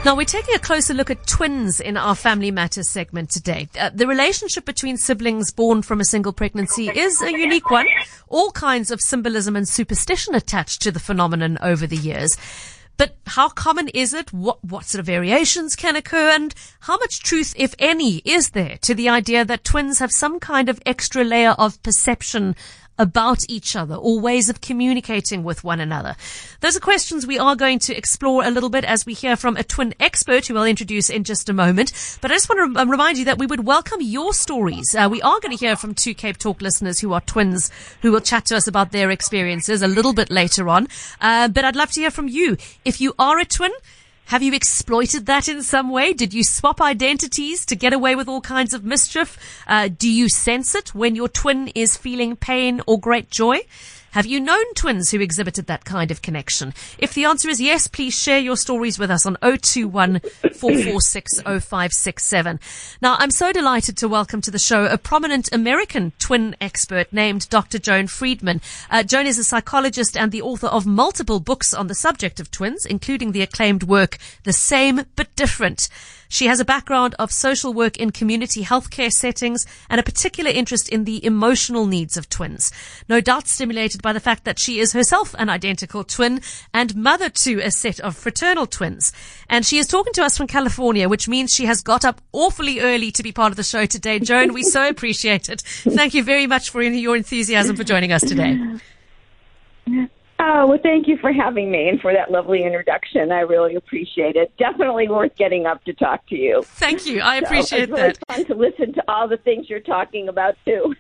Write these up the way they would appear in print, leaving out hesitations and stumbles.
Now, we're taking a closer look at twins in our Family Matters segment today. The relationship between siblings born from a single pregnancy is a unique one. All kinds of symbolism and superstition attached to the phenomenon over the years. But how common is it? What sort of variations can occur? And how much truth, if any, is there to the idea that twins have some kind of extra layer of perception about each other or ways of communicating with one another? Those are questions we are going to explore a little bit as we hear from a twin expert who I'll introduce in just a moment. But I just want to remind you that we would welcome your stories. We are going to hear from two Cape Talk listeners who are twins who will chat to us about their experiences a little bit later on. But I'd love to hear from you. If you are a twin, have you exploited that in some way? Did you swap identities to get away with all kinds of mischief? Do you sense it when your twin is feeling pain or great joy? Have you known twins who exhibited that kind of connection? If the answer is yes, please share your stories with us on 021 446 0567. Now, I'm so delighted to welcome to the show a prominent American twin expert named Dr. Joan Friedman. Joan is a psychologist and the author of multiple books on the subject of twins, including the acclaimed work, The Same But Different. She has a background of social work in community healthcare settings and a particular interest in the emotional needs of twins. No doubt stimulated by the fact that she is herself an identical twin and mother to a set of fraternal twins. And she is talking to us from California, which means she has got up awfully early to be part of the show today. Joan, we so appreciate it. Thank you very much for your enthusiasm for joining us today. Oh, well, thank you for having me and for that lovely introduction. I really appreciate it. Definitely worth getting up to talk to you. Thank you. I appreciate that. It's really fun to listen to all the things you're talking about, too.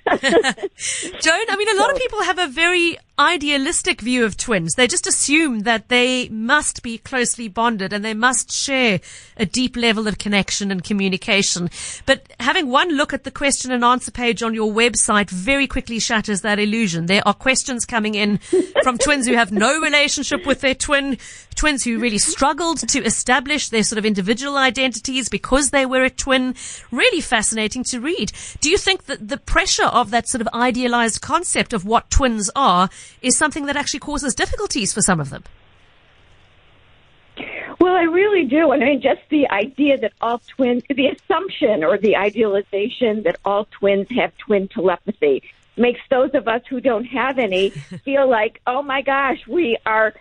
Joan, I mean, a lot of people have a very idealistic view of twins. They just assume that they must be closely bonded and they must share a deep level of connection and communication. But having one look at the question and answer page on your website very quickly shatters that illusion. There are questions coming in from twins who have no relationship with their twins who really struggled to establish their sort of individual identities because they were a twin. Really fascinating to read. Do you think that the pressure of that sort of idealized concept of what twins are is something that actually causes difficulties for some of them? Well, I really do. And I mean, just the idea that all twins, the assumption or the idealization that all twins have twin telepathy makes those of us who don't have any feel like, oh my gosh, we are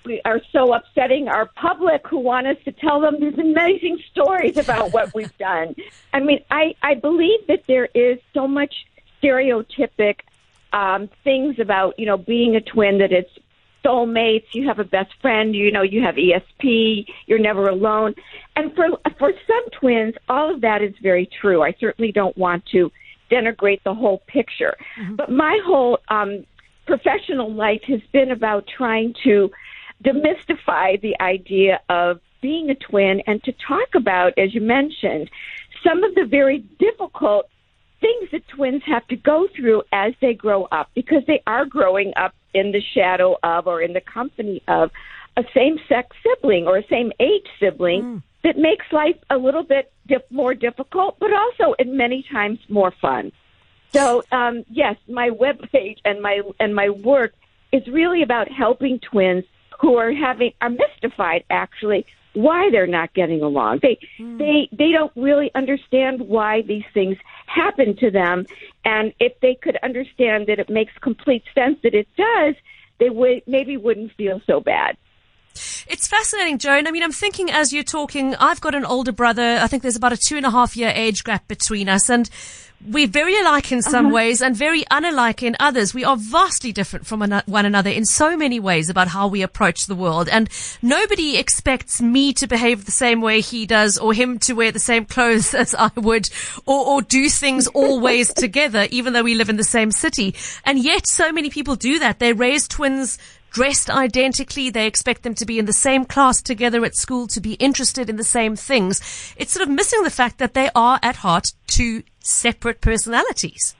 so upsetting our public who want us to tell them these amazing stories about what we've done. I mean, I believe that there is so much stereotypic things about, being a twin, that it's soulmates, you have a best friend, you have ESP, you're never alone. And for some twins, all of that is very true. I certainly don't want to denigrate the whole picture. Mm-hmm. But my whole professional life has been about trying to demystify the idea of being a twin and to talk about, as you mentioned, some of the very difficult things that twins have to go through as they grow up, because they are growing up in the shadow of or in the company of a same-sex sibling or a same-age sibling that makes life a little bit more difficult, but also in many times more fun. So, yes, my webpage and my work is really about helping twins who are mystified, actually, why they're not getting along. They don't really understand why these things happen to them, and if they could understand that it makes complete sense that it does, they wouldn't feel so bad. It's fascinating, Joan. I mean, I'm thinking as you're talking, I've got an older brother. I think there's about a 2.5-year age gap between us, and we're very alike in some ways and very unalike in others. We are vastly different from one another in so many ways about how we approach the world. And nobody expects me to behave the same way he does, or him to wear the same clothes as I would, or do things always together, even though we live in the same city. And yet so many people do that. They raise twins dressed identically. They expect them to be in the same class together at school, to be interested in the same things. It's sort of missing the fact that they are at heart two separate personalities.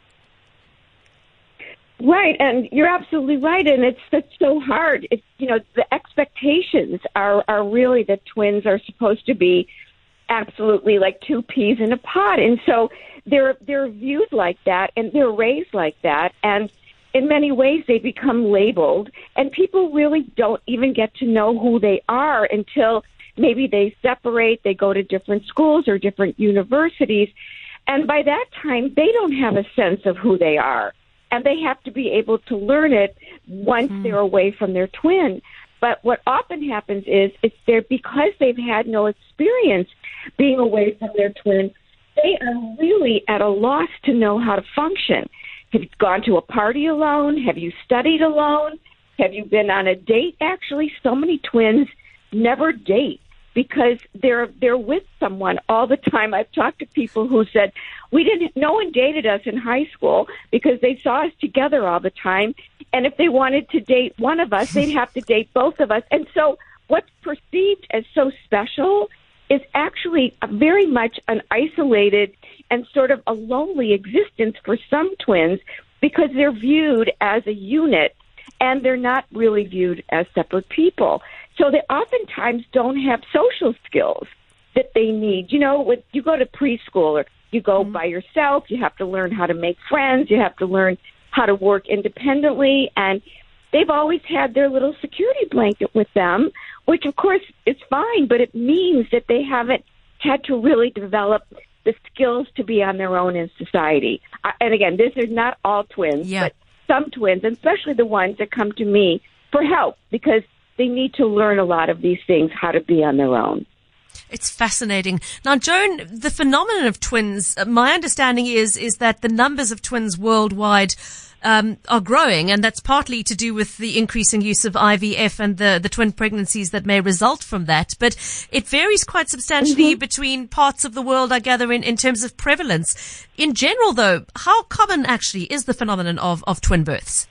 Right, and you're absolutely right, and it's so hard. The expectations are really that twins are supposed to be absolutely like two peas in a pod, and so they're viewed like that, and they're raised like that, and in many ways they become labeled, and people really don't even get to know who they are until maybe they separate, they go to different schools or different universities. And by that time, they don't have a sense of who they are. And they have to be able to learn it once they're away from their twin. But what often happens is it's because they've had no experience being away from their twin, they are really at a loss to know how to function. Have you gone to a party alone? Have you studied alone? Have you been on a date? Actually, so many twins never date because they're with someone all the time. I've talked to people who said, no one dated us in high school because they saw us together all the time. And if they wanted to date one of us, they'd have to date both of us. And so what's perceived as so special is actually very much an isolated and sort of a lonely existence for some twins because they're viewed as a unit and they're not really viewed as separate people. So they oftentimes don't have social skills that they need. You know, when you go to preschool or you go by yourself, you have to learn how to make friends, you have to learn how to work independently, and they've always had their little security blanket with them, which of course is fine, but it means that they haven't had to really develop the skills to be on their own in society. And again, this is not all twins, but some twins, and especially the ones that come to me for help, because they need to learn a lot of these things, how to be on their own. It's fascinating. Now, Joan, the phenomenon of twins, my understanding is that the numbers of twins worldwide are growing, and that's partly to do with the increasing use of IVF and the twin pregnancies that may result from that. But it varies quite substantially between parts of the world, I gather, in terms of prevalence. In general, though, how common actually is the phenomenon of twin births?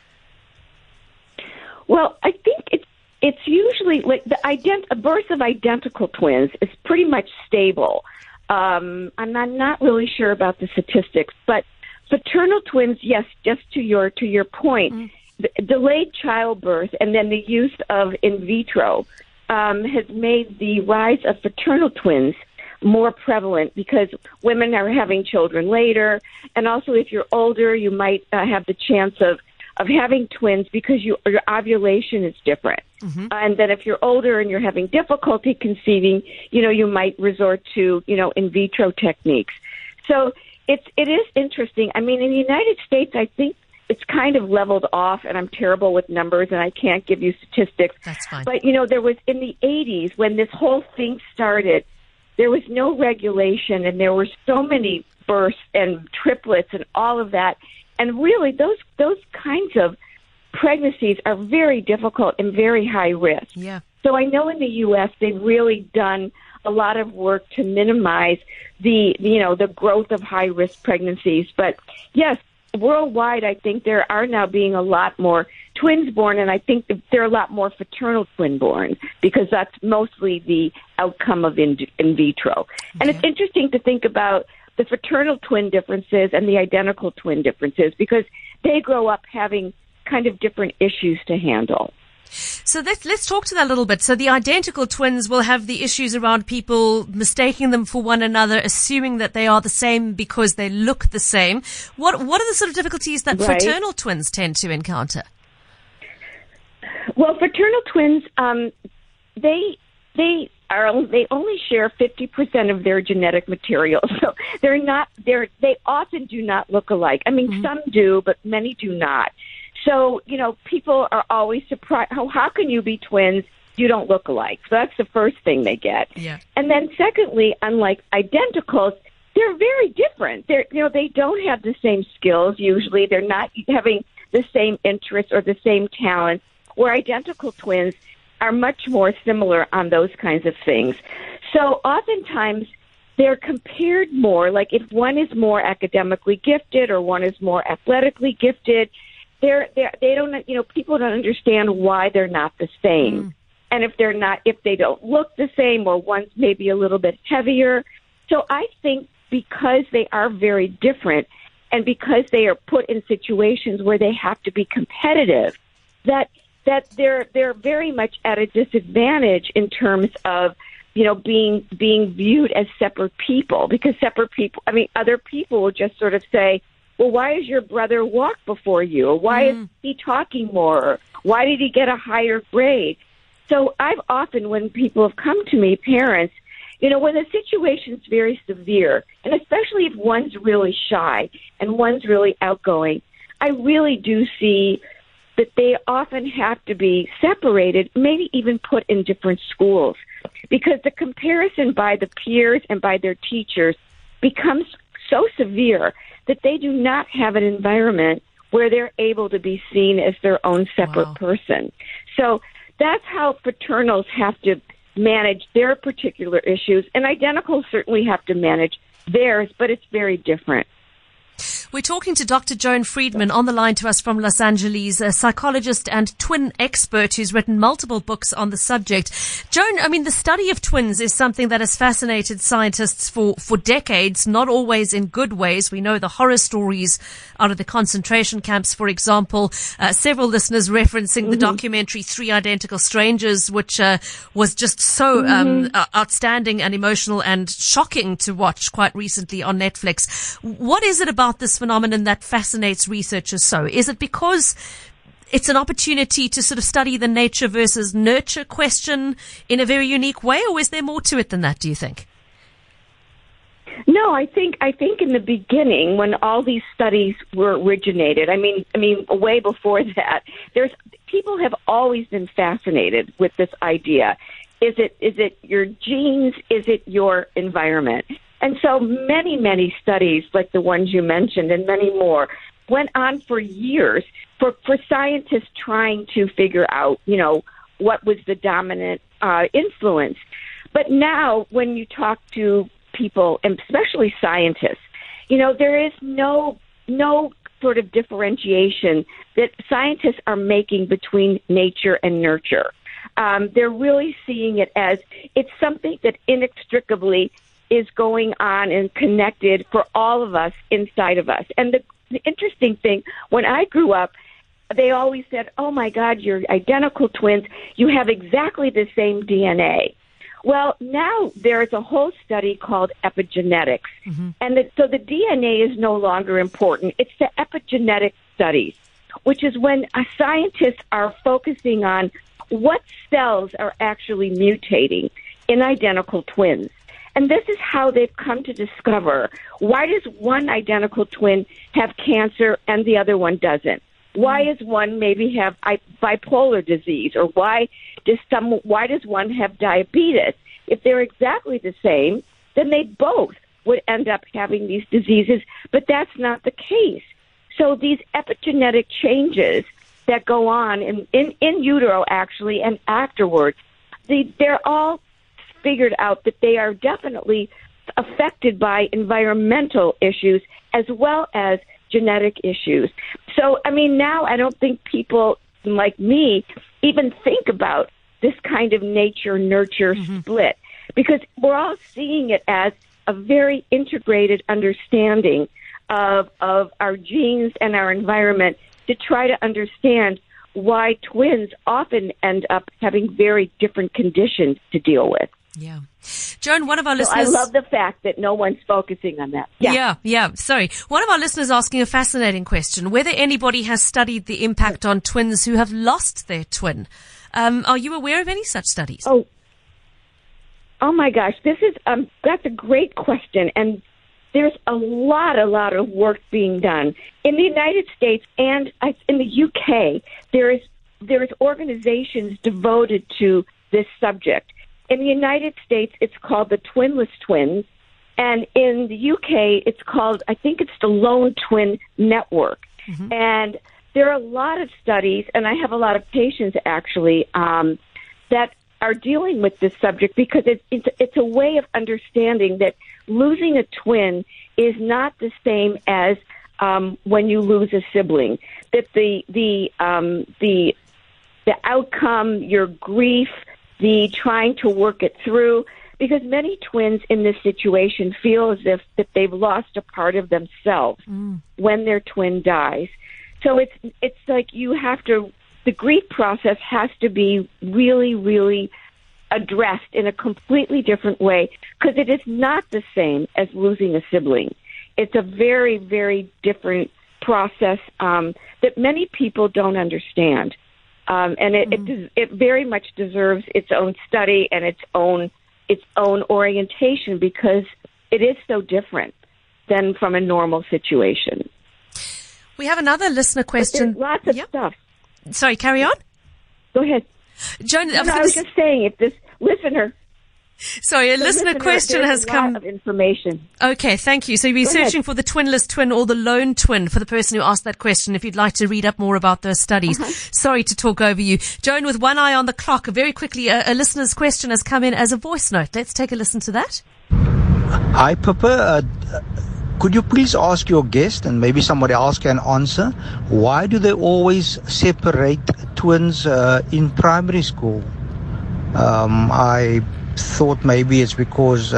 Well, I think it's usually like a birth of identical twins is pretty much stable. I'm not really sure about the statistics, but fraternal twins, yes, just to your point, delayed childbirth and then the use of in vitro has made the rise of fraternal twins more prevalent because women are having children later, and also if you're older, you might have the chance of having twins because your ovulation is different. And then if you're older and you're having difficulty conceiving, you might resort to, in vitro techniques. So it is interesting. I mean, in the United States, I think it's kind of leveled off, and I'm terrible with numbers, and I can't give you statistics. That's fine. But, there was in the 80s when this whole thing started, there was no regulation, and there were so many births and triplets and all of that. And really, those kinds of pregnancies are very difficult and very high risk. Yeah. So I know in the U.S. they've really done a lot of work to minimize the growth of high risk pregnancies. But yes, worldwide, I think there are now being a lot more twins born, and I think that there are a lot more fraternal twin born because that's mostly the outcome of in vitro. Okay. And it's interesting to think about the fraternal twin differences and the identical twin differences because they grow up having kind of different issues to handle. So let's talk to that a little bit. So the identical twins will have the issues around people mistaking them for one another, assuming that they are the same because they look the same. What are the sort of difficulties that fraternal twins tend to encounter? Well, fraternal twins, they only share 50% of their genetic material, so they often do not look alike. I mean, some do, but many do not. So, people are always surprised. How can you be twins? You don't look alike. So that's the first thing they get. Yeah. And then secondly, unlike identicals, they're very different. They don't have the same skills usually. They're not having the same interests or the same talents, where identical twins are much more similar on those kinds of things. So oftentimes they're compared more, like if one is more academically gifted or one is more athletically gifted, they don't, people don't understand why they're not the same. And if they don't look the same, or one's maybe a little bit heavier. So I think because they are very different and because they are put in situations where they have to be competitive, that they're very much at a disadvantage in terms of, being viewed as separate people, because other people will just sort of say, well, why does your brother walk before you? Or why is he talking more? Or why did he get a higher grade? So I've often, when people have come to me, parents, when the situation's very severe, and especially if one's really shy and one's really outgoing, I really do see that they often have to be separated, maybe even put in different schools, because the comparison by the peers and by their teachers becomes so severe that they do not have an environment where they're able to be seen as their own separate person. So that's how fraternals have to manage their particular issues, and identicals certainly have to manage theirs, but it's very different. We're talking to Dr. Joan Friedman on the line to us from Los Angeles, a psychologist and twin expert who's written multiple books on the subject. Joan, I mean, the study of twins is something that has fascinated scientists for decades, not always in good ways. We know the horror stories out of the concentration camps, for example. Several listeners referencing the documentary Three Identical Strangers, which was just so outstanding and emotional and shocking to watch quite recently on Netflix. What is it about this phenomenon that fascinates researchers so? Is it because it's an opportunity to sort of study the nature versus nurture question in a very unique way, or is there more to it than that, do you think? No, I think in the beginning, when all these studies were originated, I mean, way before that, people have always been fascinated with this idea. Is it your genes? Is it your environment? And so many studies, like the ones you mentioned, and many more, went on for years for scientists trying to figure out, what was the dominant influence. But now, when you talk to people, and especially scientists, there is no sort of differentiation that scientists are making between nature and nurture. They're really seeing it as it's something that inextricably is going on and connected for all of us inside of us. And the interesting thing, when I grew up, they always said, oh my God, you're identical twins. You have exactly the same DNA. Well, now there's a whole study called epigenetics. And so the DNA is no longer important. It's the epigenetic studies, which is when scientists are focusing on what cells are actually mutating in identical twins. And this is how they've come to discover, why does one identical twin have cancer and the other one doesn't? Why does one maybe have bipolar disease? Or why does one have diabetes? If they're exactly the same, then they both would end up having these diseases, but that's not the case. So these epigenetic changes that go on in utero, actually, and afterwards, they're all figured out that they are definitely affected by environmental issues as well as genetic issues. So, now I don't think people like me even think about this kind of nature-nurture split, because we're all seeing it as a very integrated understanding of our genes and our environment to try to understand why twins often end up having very different conditions to deal with. Yeah. Joan, one of our listeners... I love the fact that no one's focusing on that. Yeah. Sorry. One of our listeners asking a fascinating question, whether anybody has studied the impact on twins who have lost their twin. Are you aware of any such studies? Oh my gosh. That's a great question. And there's a lot of work being done. In the United States and in the UK, there's organizations devoted to this subject. In the United States, it's called the Twinless Twins, and in the UK, it's called, I think it's the Lone Twin Network. And there are a lot of studies, and I have a lot of patients, actually, that are dealing with this subject, because it's a way of understanding that losing a twin is not the same as when you lose a sibling. That the outcome, your grief, the trying to work it through, because many twins in this situation feel as if that they've lost a part of themselves when their twin dies. So it's like the grief process has to be really, really addressed in a completely different way, because it is not the same as losing a sibling. It's a very, very different process that many people don't understand. And it very much deserves its own study and its own orientation, because it is so different than from a normal situation. We have another listener question. Lots of stuff. Sorry, carry on. Go ahead. Joan, I was just saying, if this listener... Sorry, a listener question has come. Of information. Okay, thank you. So you're searching for the twinless twin or the lone twin for the person who asked that question, if you'd like to read up more about those studies. Sorry to talk over you. Joan, with one eye on the clock, very quickly, a listener's question has come in as a voice note. Let's take a listen to that. Hi, Pippa. Could you please ask your guest, and maybe somebody else can answer, why do they always separate twins in primary school? I thought maybe it's because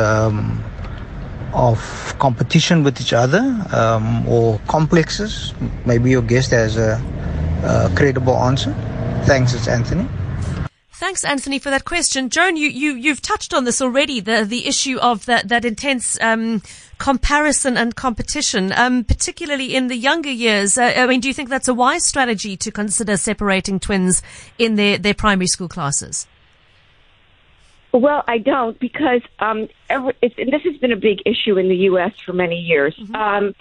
of competition with each other or complexes. Maybe your guest has a credible answer. Thanks, it's Anthony. Thanks, Anthony, for that question. Joan, you've touched on this already, the issue of that intense comparison and competition, particularly in the younger years. I mean, do you think that's a wise strategy to consider separating twins in their primary school classes? Well, I don't, because and this has been a big issue in the U.S. for many years. I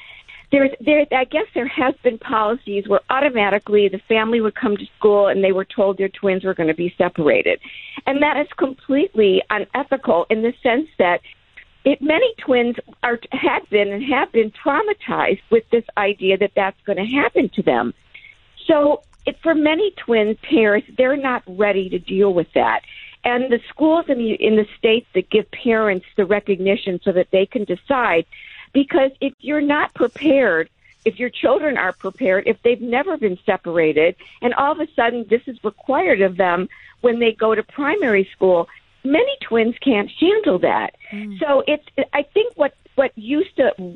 guess there has been policies where automatically the family would come to school and they were told their twins were going to be separated. And that is completely unethical in the sense that many twins have been traumatized with this idea that that's going to happen to them. So for many twin parents, they're not ready to deal with that. And the schools in the states that give parents the recognition so that they can decide, because if you're not prepared, if your children are prepared, if they've never been separated, and all of a sudden this is required of them when they go to primary school, many twins can't handle that. So I think what used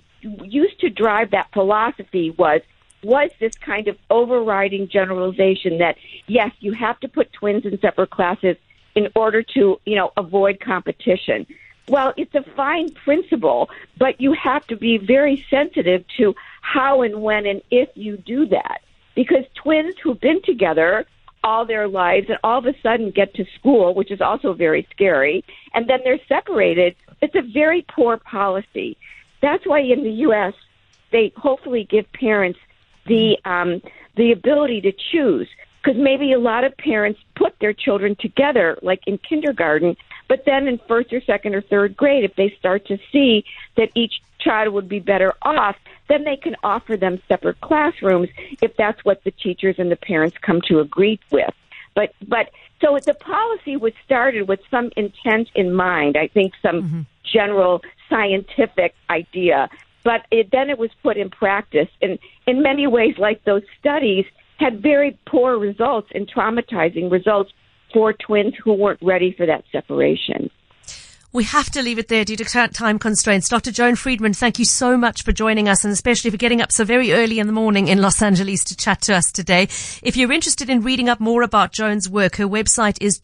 to drive that philosophy was this kind of overriding generalization that, yes, you have to put twins in separate classes in order to, avoid competition. Well, it's a fine principle, but you have to be very sensitive to how and when and if you do that. Because twins who've been together all their lives and all of a sudden get to school, which is also very scary, and then they're separated, it's a very poor policy. That's why in the U.S., they hopefully give parents the ability to choose. Because maybe a lot of parents put their children together, like in kindergarten, but then in first or second or third grade, if they start to see that each child would be better off, then they can offer them separate classrooms if that's what the teachers and the parents come to agree with. But so the policy was started with some intent in mind, I think some general scientific idea, but then it was put in practice. And in many ways, like those studies, had very poor results and traumatizing results for twins who weren't ready for that separation. We have to leave it there due to time constraints. Dr. Joan Friedman, thank you so much for joining us, and especially for getting up so very early in the morning in Los Angeles to chat to us today. If you're interested in reading up more about Joan's work, her website is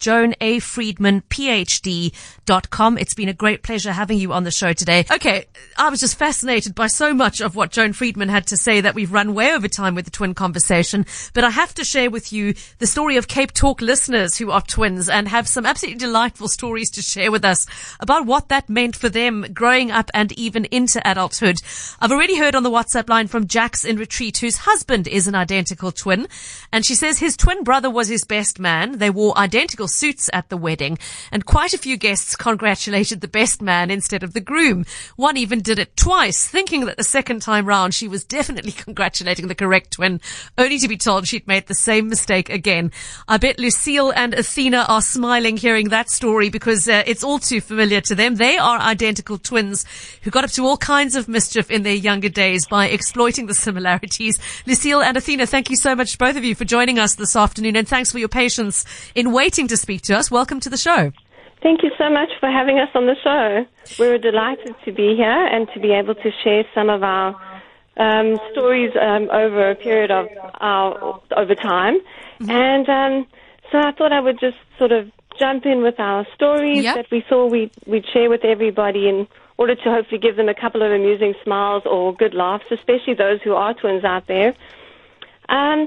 joanafriedmanphd.com. It's been a great pleasure having you on the show today. Okay, I was just fascinated by so much of what Joan Friedman had to say that we've run way over time with the twin conversation. But I have to share with you the story of Cape Talk listeners who are twins and have some absolutely delightful stories to share with us about what that meant for them growing up and even into adulthood. I've already heard on the WhatsApp line from Jax in Retreat, whose husband is an identical twin. And she says his twin brother was his best man. They wore identical suits at the wedding. And quite a few guests congratulated the best man instead of the groom. One even did it twice, thinking that the second time round she was definitely congratulating the correct twin, only to be told she'd made the same mistake again. I bet Lucille and Athena are smiling hearing that story because it's all too familiar to them. They are identical twins who got up to all kinds of mischief in their younger days by exploiting the similarities. Lucille and Athena, thank you so much, both of you, for joining us this afternoon, and thanks for your patience in waiting to speak to us. Welcome to the show. Thank you so much for having us on the show. We were delighted to be here and to be able to share some of our stories over a period of over time. And so I thought I would just sort of jump in with our stories that we thought we'd share with everybody in order to hopefully give them a couple of amusing smiles or good laughs, especially those who are twins out there.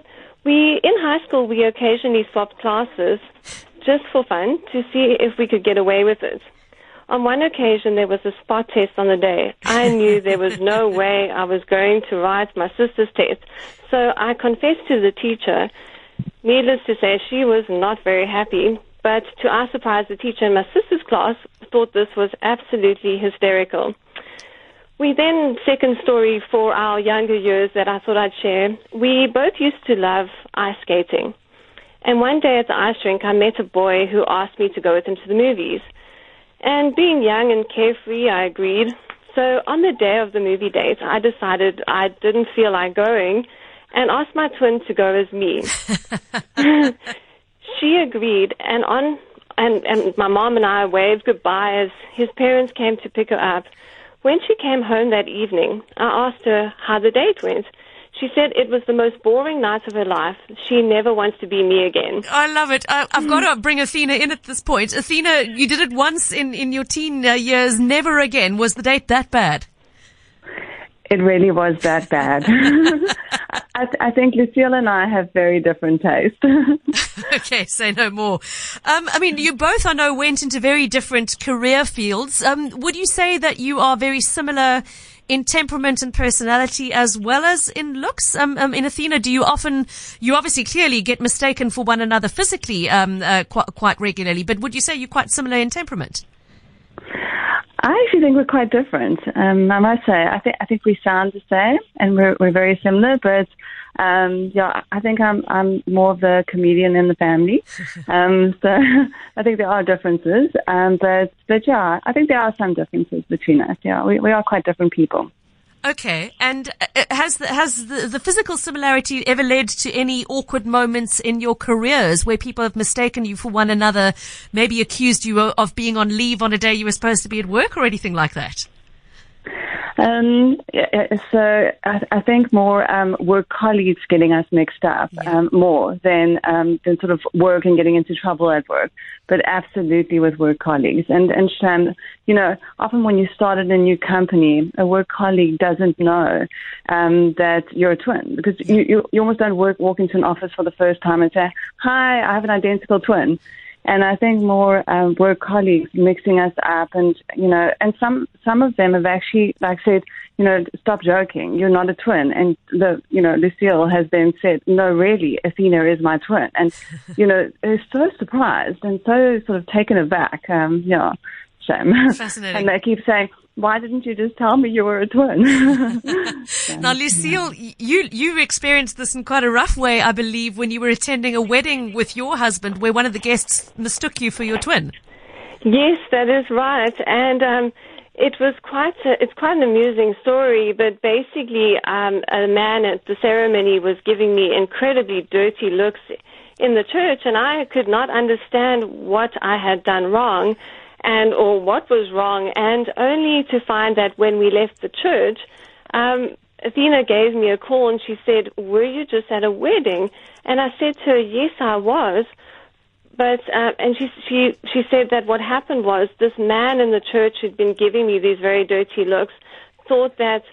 In high school, we occasionally swapped classes just for fun to see if we could get away with it. On one occasion, there was a spot test on the day. I knew there was no way I was going to write my sister's test. So I confessed to the teacher. Needless to say, she was not very happy. But to our surprise, the teacher in my sister's class thought this was absolutely hysterical. We then, second story for our younger years that I thought I'd share, we both used to love ice skating. And one day at the ice rink, I met a boy who asked me to go with him to the movies. And being young and carefree, I agreed. So on the day of the movie date, I decided I didn't feel like going and asked my twin to go as me. She agreed, and my mom and I waved goodbye as his parents came to pick her up. When she came home that evening, I asked her how the date went. She said it was the most boring night of her life. She never wants to be me again. I love it. I've got to bring Athena in at this point. Athena, you did it once in your teen years, never again. Was the date that bad? It really was that bad. I think Lucille and I have very different tastes. Okay, say no more. I mean, you both, I know, went into very different career fields. Would you say that you are very similar in temperament and personality as well as in looks? In Athena, you obviously clearly get mistaken for one another physically quite regularly, but would you say you're quite similar in temperament? I actually think we're quite different. I must say, I think we sound the same, and we're very similar. But I think I'm more of the comedian in the family. So I think there are differences. But yeah, I think there are some differences between us. Yeah, we are quite different people. Okay, and has the physical similarity ever led to any awkward moments in your careers where people have mistaken you for one another, maybe accused you of being on leave on a day you were supposed to be at work or anything like that? So I think more work colleagues getting us mixed up more than sort of work and getting into trouble at work. But absolutely with work colleagues. And often when you start at a new company, a work colleague doesn't know that you're a twin, because you almost don't walk into an office for the first time and say, "Hi, I have an identical twin." And I think more work colleagues mixing us up, and some of them have actually said, stop joking, you're not a twin. And Lucille has then said, no, really, Athena is my twin. And they're so surprised and so sort of taken aback. Shame. Fascinating. And they keep saying, why didn't you just tell me you were a twin? Now, Lucille, you experienced this in quite a rough way, I believe, when you were attending a wedding with your husband where one of the guests mistook you for your twin. Yes, that is right. And it's quite an amusing story, but basically a man at the ceremony was giving me incredibly dirty looks in the church, and I could not understand what I had done wrong or what was wrong, and only to find that when we left the church, Athena gave me a call and she said, were you just at a wedding? And I said to her, yes, I was. But and she said that what happened was this man in the church who'd been giving me these very dirty looks thought that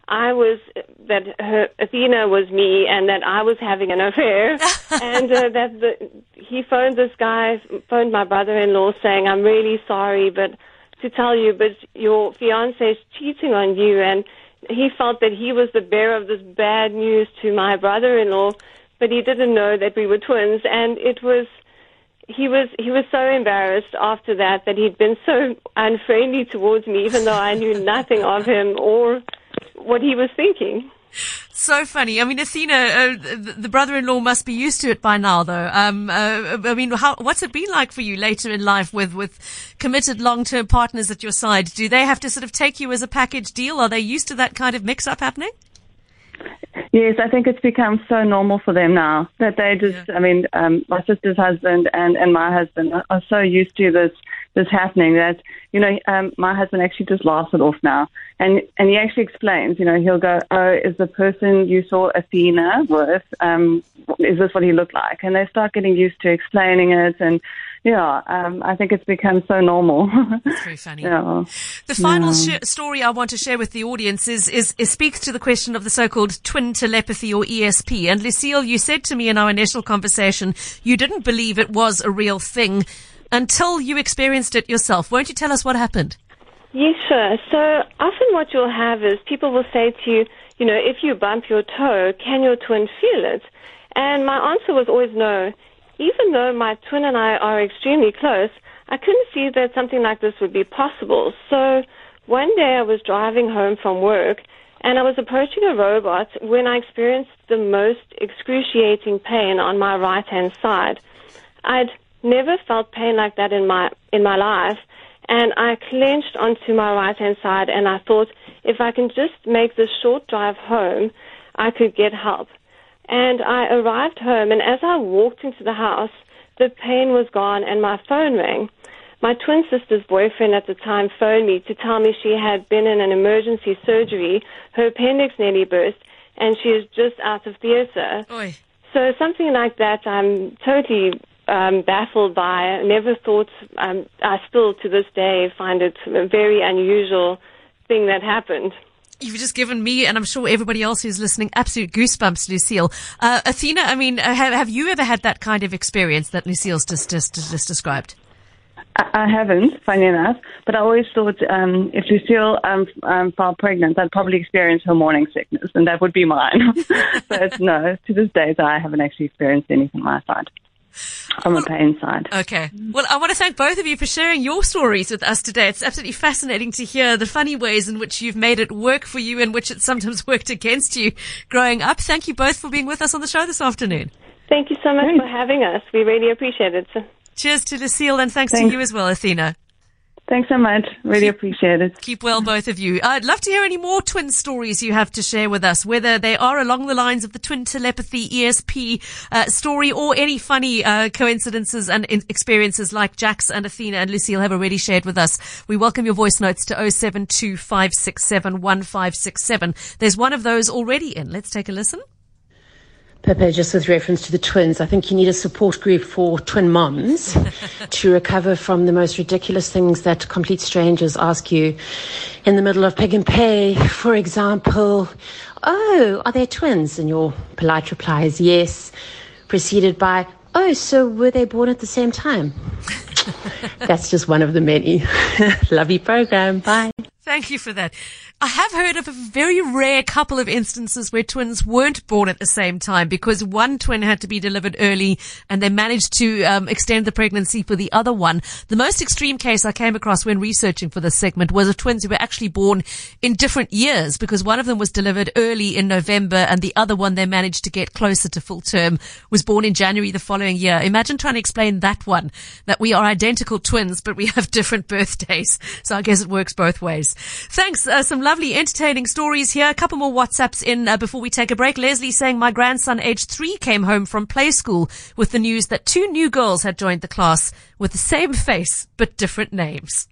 Athena was me and that I was having an affair, and he phoned my brother-in-law saying, I'm really sorry, but your fiancé is cheating on you, and he felt that he was the bearer of this bad news to my brother-in-law, but he didn't know that we were twins, and he was so embarrassed after that he'd been so unfriendly towards me, even though I knew nothing of him or what he was thinking. So funny. I mean, Athena, the brother-in-law must be used to it by now, though. What's it been like for you later in life with committed long-term partners at your side? Do they have to sort of take you as a package deal? Are they used to that kind of mix-up happening? Yes, I think it's become so normal for them now that they just, my sister's husband and my husband are so used to this happening that, my husband actually just laughs it off now. And he actually explains, he'll go, oh, is the person you saw Athena with, is this what he looked like? And they start getting used to explaining it. And, I think it's become so normal. It's very funny. Yeah. The final story I want to share with the audience is speaks to the question of the so-called twin telepathy or ESP. And Lucille, you said to me in our initial conversation, you didn't believe it was a real thing until you experienced it yourself. Won't you tell us what happened? Yes, sure. So often what you'll have is people will say to you, if you bump your toe, can your twin feel it? And my answer was always no. Even though my twin and I are extremely close, I couldn't see that something like this would be possible. So one day I was driving home from work and I was approaching a robot when I experienced the most excruciating pain on my right-hand side. I'd never felt pain like that in my life, and I clenched onto my right-hand side and I thought, if I can just make this short drive home, I could get help. And I arrived home, and as I walked into the house, the pain was gone and my phone rang. My twin sister's boyfriend at the time phoned me to tell me she had been in an emergency surgery, her appendix nearly burst, and she is just out of theatre. Oy. So something like that I'm totally baffled by. I never thought, I still to this day find it a very unusual thing that happened. You've just given me, and I'm sure everybody else who's listening, absolute goosebumps, Lucille. Athena, I mean, have you ever had that kind of experience that Lucille's just described? I haven't, funny enough, but I always thought if Lucille fell pregnant, I'd probably experience her morning sickness, and that would be mine. But no, to this day, I haven't actually experienced anything on my side. From a pain side. Okay. Well, I want to thank both of you for sharing your stories with us today. It's absolutely fascinating to hear the funny ways in which you've made it work for you and which it sometimes worked against you growing up. Thank you both for being with us on the show this afternoon. Thank you so much for having us. We really appreciate it. Cheers to Lucille, and thanks to you as well, Athena. Thanks so much. Really appreciate it. Keep well, both of you. I'd love to hear any more twin stories you have to share with us, whether they are along the lines of the twin telepathy ESP story or any funny coincidences and experiences like Jax and Athena and Lucille have already shared with us. We welcome your voice notes to 0725671567. There's one of those already in. Let's take a listen. Pepe, just with reference to the twins, I think you need a support group for twin moms to recover from the most ridiculous things that complete strangers ask you in the middle of Pick and Pay. For example, oh, are they twins? And your polite reply is yes, preceded by, oh, so were they born at the same time? That's just one of the many. Lovely program. Bye. Thank you for that. I have heard of a very rare couple of instances where twins weren't born at the same time because one twin had to be delivered early and they managed to extend the pregnancy for the other one. The most extreme case I came across when researching for this segment was of twins who were actually born in different years because one of them was delivered early in November and the other one they managed to get closer to full term was born in January the following year. Imagine trying to explain that one, that we are identical twins but we have different birthdays. So I guess it works both ways. Thanks. Some lovely entertaining stories here. A couple more WhatsApps in before we take a break. Leslie saying my grandson aged 3 came home from play school with the news that 2 new girls had joined the class with the same face but different names.